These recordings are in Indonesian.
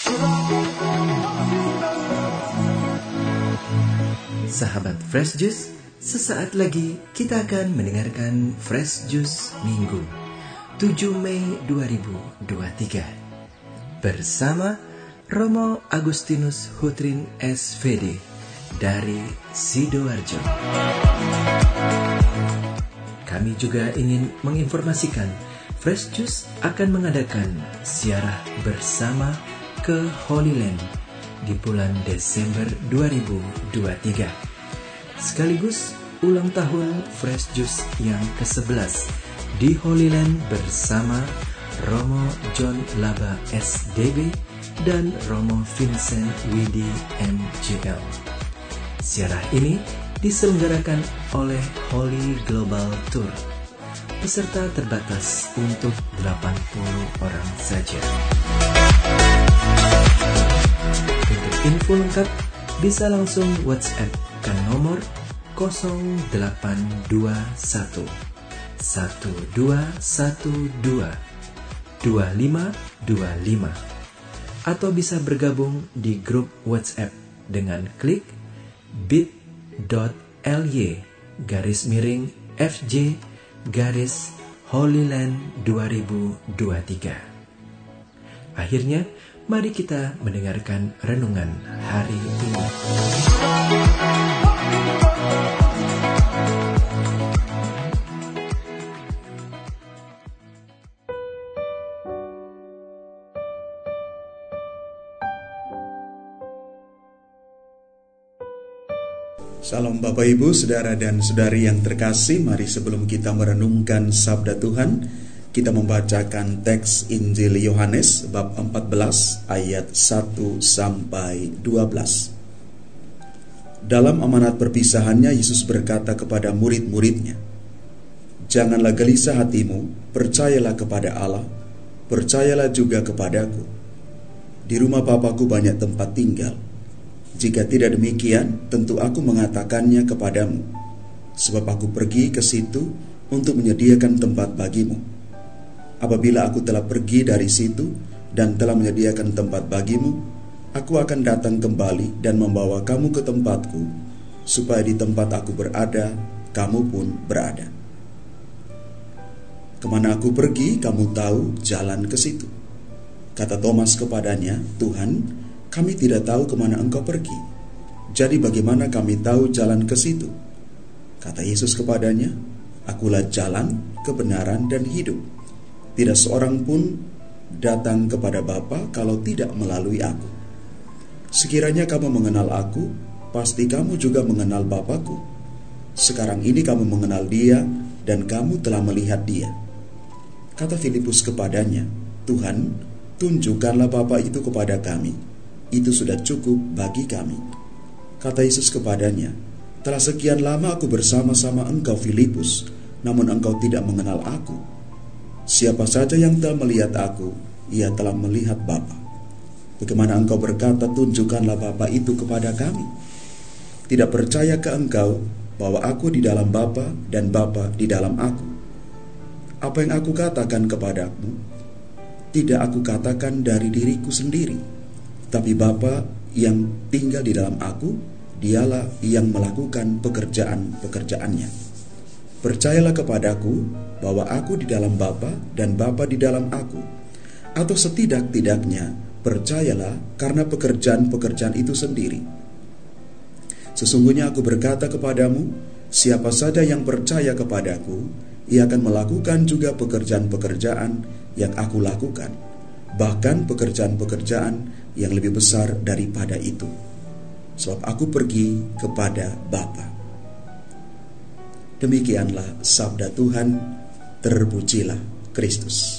Sahabat Fresh Juice, sesaat lagi kita akan mendengarkan Fresh Juice Minggu 7 Mei 2023 bersama Romo Agustinus Hutrin SVD dari Sidoarjo. Kami juga ingin menginformasikan Fresh Juice akan mengadakan ziarah bersama ke Holy Land di bulan Desember 2023. Sekaligus ulang tahun Fresh Juice yang ke-11 di Holy Land bersama Romo John Laba SDB dan Romo Vincent Widi MJL. Ziarah ini diselenggarakan oleh Holy Global Tour. Peserta terbatas untuk 80 orang saja. Untuk info lengkap bisa langsung WhatsApp ke nomor 0821 1212 2525 atau bisa bergabung di grup WhatsApp dengan klik bit.ly/FJ/Holyland 2023. Akhirnya, mari kita mendengarkan renungan hari ini. Salam Bapak Ibu, Saudara dan Saudari yang terkasih. Mari sebelum kita merenungkan Sabda Tuhan, kita membacakan teks Injil Yohanes bab 14 ayat 1 sampai 12. Dalam amanat perpisahannya, Yesus berkata kepada murid-muridnya, "Janganlah gelisah hatimu, percayalah kepada Allah, percayalah juga kepadaku. Di rumah Bapa-Ku banyak tempat tinggal. Jika tidak demikian, tentu aku mengatakannya kepadamu, sebab aku pergi ke situ untuk menyediakan tempat bagimu. Apabila aku telah pergi dari situ dan telah menyediakan tempat bagimu, aku akan datang kembali dan membawa kamu ke tempatku, supaya di tempat aku berada, kamu pun berada. Kemana aku pergi, kamu tahu jalan ke situ." Kata Thomas kepadanya, "Tuhan, kami tidak tahu kemana Engkau pergi. Jadi bagaimana kami tahu jalan ke situ?" Kata Yesus kepadanya, "Akulah jalan, kebenaran, dan hidup. Tidak seorang pun datang kepada Bapa kalau tidak melalui aku. Sekiranya kamu mengenal aku, pasti kamu juga mengenal Bapa-Ku. Sekarang ini kamu mengenal Dia dan kamu telah melihat Dia." Kata Filipus kepadanya, "Tuhan, tunjukkanlah Bapa itu kepada kami. Itu sudah cukup bagi kami." Kata Yesus kepadanya, "Telah sekian lama aku bersama-sama engkau, Filipus, namun engkau tidak mengenal aku. Siapa saja yang telah melihat aku, ia telah melihat Bapa. Bagaimana engkau berkata, tunjukkanlah Bapa itu kepada kami? Tidak percaya ke engkau bahwa aku di dalam Bapa dan Bapa di dalam aku? Apa yang aku katakan kepadamu, tidak aku katakan dari diriku sendiri, tapi Bapa yang tinggal di dalam aku, Dialah yang melakukan pekerjaan-pekerjaannya. Percayalah kepadaku bahwa aku di dalam Bapa dan Bapa di dalam aku. Atau setidak-tidaknya percayalah karena pekerjaan-pekerjaan itu sendiri. Sesungguhnya aku berkata kepadamu, siapa saja yang percaya kepadaku, ia akan melakukan juga pekerjaan-pekerjaan yang aku lakukan, bahkan pekerjaan-pekerjaan yang lebih besar daripada itu. Sebab aku pergi kepada Bapa." Demikianlah sabda Tuhan. Terpujilah Kristus.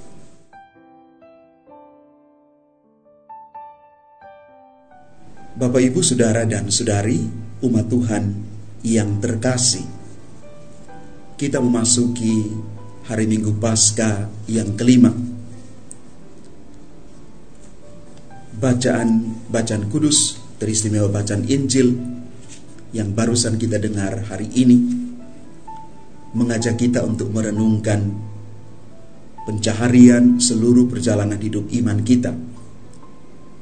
Bapak, Ibu, Saudara dan Saudari, umat Tuhan yang terkasih, kita memasuki hari Minggu Paskah yang kelima. Bacaan kudus, teristimewa bacaan Injil yang barusan kita dengar hari ini mengajak kita untuk merenungkan pencaharian seluruh perjalanan hidup iman kita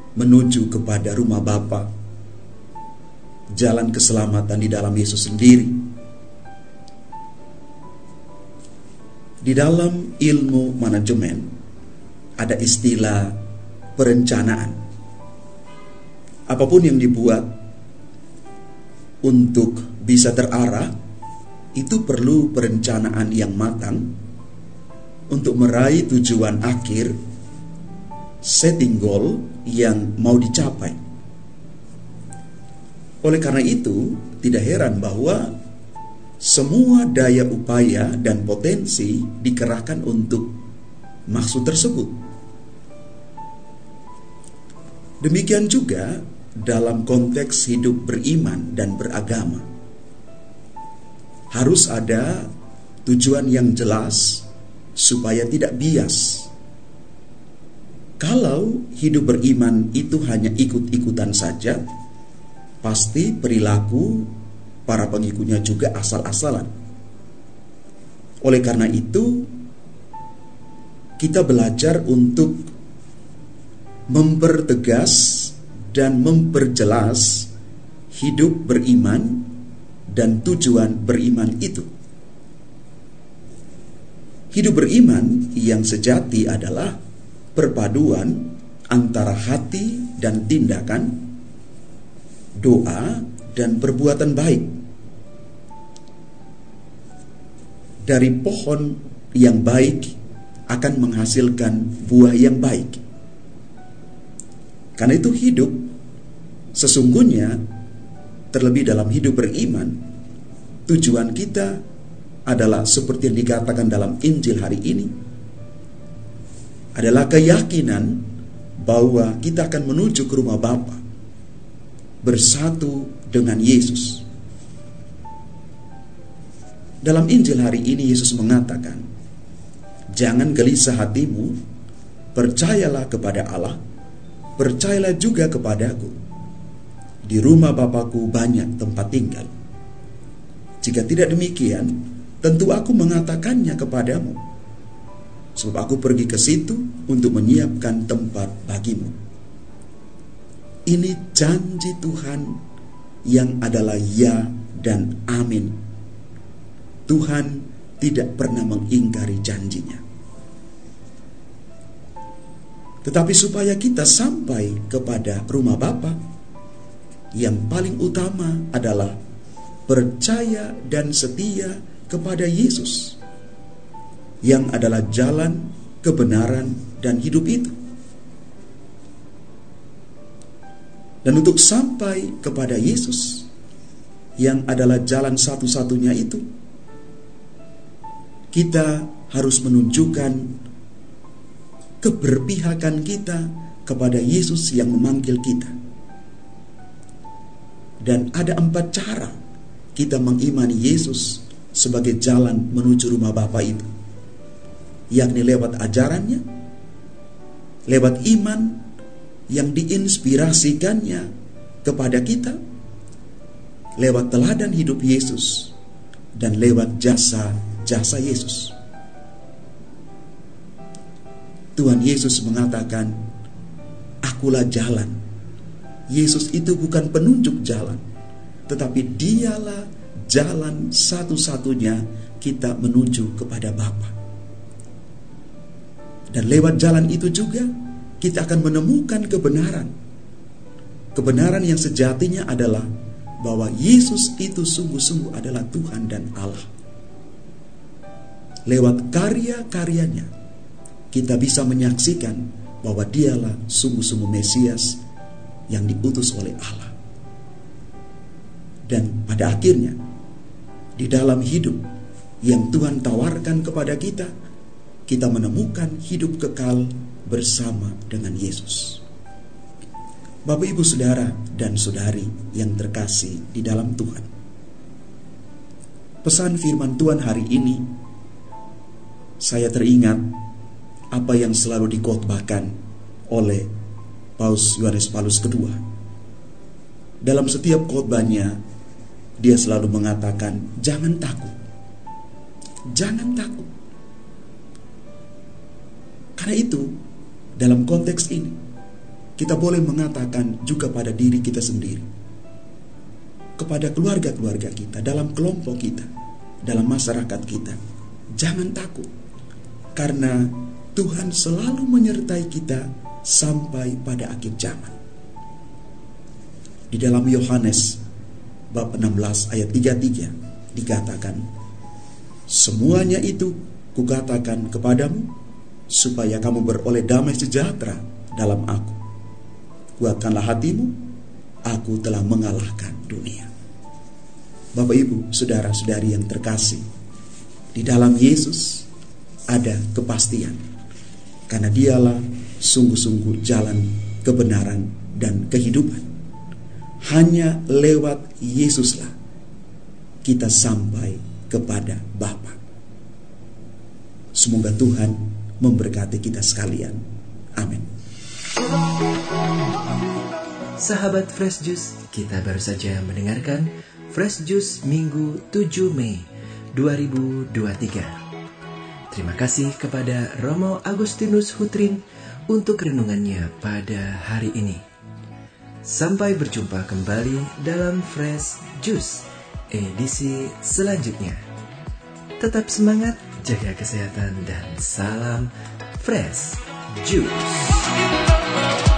menuju kepada rumah Bapa, jalan keselamatan di dalam Yesus sendiri. Di dalam ilmu manajemen ada istilah perencanaan. Apapun yang dibuat untuk bisa terarah, itu perlu perencanaan yang matang untuk meraih tujuan akhir, setting goal yang mau dicapai. Oleh karena itu, tidak heran bahwa semua daya upaya dan potensi dikerahkan untuk maksud tersebut. Demikian juga dalam konteks hidup beriman dan beragama. Harus ada tujuan yang jelas supaya tidak bias. Kalau hidup beriman itu hanya ikut-ikutan saja, pasti perilaku para pengikutnya juga asal-asalan. Oleh karena itu, kita belajar untuk mempertegas dan memperjelas hidup beriman dan tujuan beriman itu. Hidup beriman yang sejati adalah perpaduan antara hati dan tindakan, doa dan perbuatan baik. Dari pohon yang baik akan menghasilkan buah yang baik. Karena itu hidup sesungguhnya, terlebih dalam hidup beriman, tujuan kita adalah seperti yang dikatakan dalam Injil hari ini, adalah keyakinan bahwa kita akan menuju ke rumah Bapa, bersatu dengan Yesus. Dalam Injil hari ini Yesus mengatakan, jangan gelisah hatimu, percayalah kepada Allah, percayalah juga kepadaku. Di rumah Bapakku banyak tempat tinggal. Jika tidak demikian, tentu aku mengatakannya kepadamu, sebab aku pergi ke situ untuk menyiapkan tempat bagimu. Ini janji Tuhan yang adalah ya dan amin. Tuhan tidak pernah mengingkari janjinya. Tetapi supaya kita sampai kepada rumah Bapa, yang paling utama adalah percaya dan setia kepada Yesus, yang adalah jalan, kebenaran, dan hidup itu. Dan untuk sampai kepada Yesus, yang adalah jalan satu-satunya itu, kita harus menunjukkan keberpihakan kita kepada Yesus yang memanggil kita. Dan ada 4 cara kita mengimani Yesus sebagai jalan menuju rumah Bapa itu, yakni lewat ajarannya, lewat iman yang diinspirasikannya kepada kita, lewat teladan hidup Yesus, dan lewat jasa Yesus. Tuhan Yesus mengatakan, akulah jalan. Yesus itu bukan penunjuk jalan, tetapi dialah jalan satu-satunya kita menuju kepada Bapa. Dan lewat jalan itu juga kita akan menemukan kebenaran. Kebenaran yang sejatinya adalah bahwa Yesus itu sungguh-sungguh adalah Tuhan dan Allah. Lewat karya-karyanya kita bisa menyaksikan bahwa dialah sungguh-sungguh Mesias yang diutus oleh Allah. Dan pada akhirnya, di dalam hidup yang Tuhan tawarkan kepada kita, kita menemukan hidup kekal bersama dengan Yesus. Bapak, Ibu, Saudara, dan Saudari yang terkasih di dalam Tuhan, pesan firman Tuhan hari ini, saya teringat apa yang selalu dikhotbahkan oleh Paus Yohanes Paulus II. Dalam setiap khotbahnya, dia selalu mengatakan, jangan takut. Jangan takut. Karena itu, dalam konteks ini, kita boleh mengatakan juga pada diri kita sendiri, kepada keluarga-keluarga kita, dalam kelompok kita, dalam masyarakat kita, jangan takut, karena Tuhan selalu menyertai kita sampai pada akhir zaman. Di dalam Yohanes bab 16 ayat 33 dikatakan, semuanya itu kukatakan kepadamu, supaya kamu beroleh damai sejahtera dalam aku. Kuatkanlah hatimu, aku telah mengalahkan dunia. Bapak, Ibu, saudara-saudari yang terkasih, di dalam Yesus ada kepastian, karena dialah sungguh-sungguh jalan kebenaran dan kehidupan. Hanya lewat Yesuslah kita sampai kepada Bapa. Semoga Tuhan memberkati kita sekalian. Amin. Sahabat Fresh Juice, kita baru saja mendengarkan Fresh Juice Minggu 7 Mei 2023. Terima kasih kepada Romo Agustinus Hutrin untuk renungannya pada hari ini. Sampai berjumpa kembali dalam Fresh Juice edisi selanjutnya. Tetap semangat, jaga kesehatan, dan salam Fresh Juice.